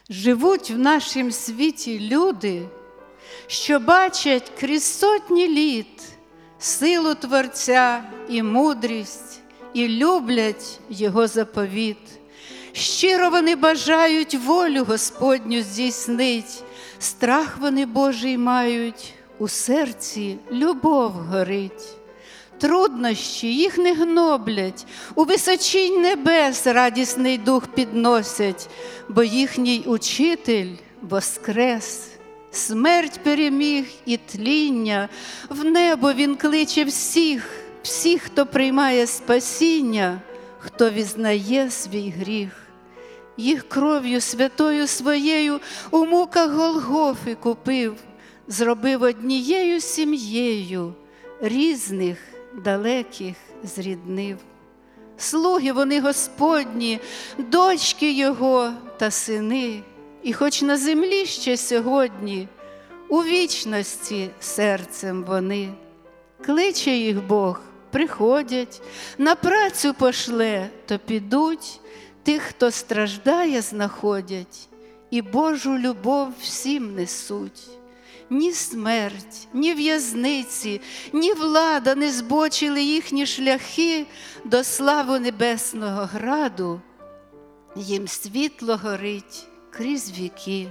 Живуть в нашім світі люди, що бачать крізь сотні літ силу Творця і мудрість, і люблять Його заповіт. Щиро вони бажають волю Господню здійснить, страх вони Божий мають, у серці любов горить. Труднощі їх не гноблять, у височінь небес радісний дух підносять, бо їхній учитель воскрес, смерть переміг і тління, в небо він кличе всіх, хто приймає спасіння, хто візнає свій гріх. Їх кров'ю святою своєю у муках Голгофи купив, зробив однією сім'єю, різних далеких зріднив. Слуги вони Господні, дочки Його та сини, і хоч на землі ще сьогодні, у вічності серцем вони. Кличе їх Бог, приходять, на працю пошле, то підуть, тих, хто страждає, знаходять, і Божу любов всім несуть. Ні смерть, ні в'язниці, ні влада не збочили їхні шляхи до слави небесного граду, їм світло горить крізь віки.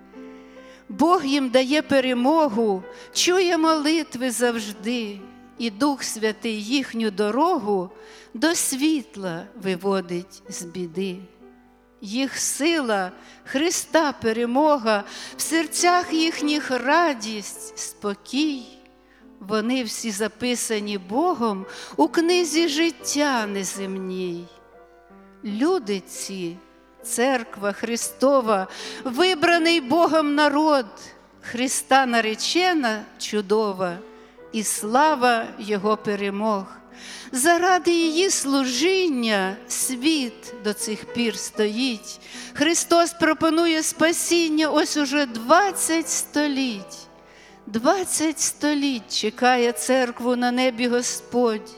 Бог їм дає перемогу, чує молитви завжди, і Дух Святий їхню дорогу до світла виводить з біди. Їх сила, Христа перемога, в серцях їхніх радість, спокій. Вони всі записані Богом у книзі життя неземній. Люди ці, церква Христова, вибраний Богом народ, Христа наречена чудова, і слава Його перемог. Заради її служіння світ до цих пір стоїть. Христос пропонує спасіння ось уже 20 століть. 20 століть чекає церкву на небі Господь.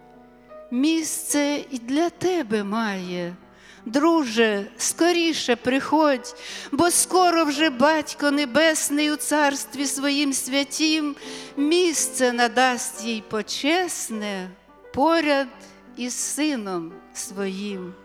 Місце і для тебе має. Друже, скоріше приходь, бо скоро вже Батько Небесний у царстві своїм святім місце надасть їй почесне поряд із Сином Своїм.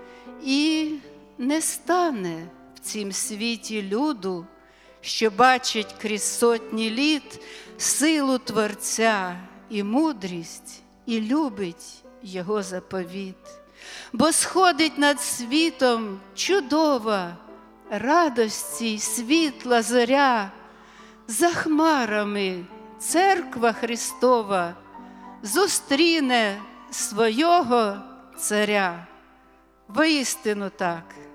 І не стане в цім світі люду, що бачить крізь сотні літ силу Творця і мудрість, і любить Його заповіт. Бо сходить над світом чудова, радості й світла зоря, за хмарами церква Христова зустріне свого Царя. Воістину так.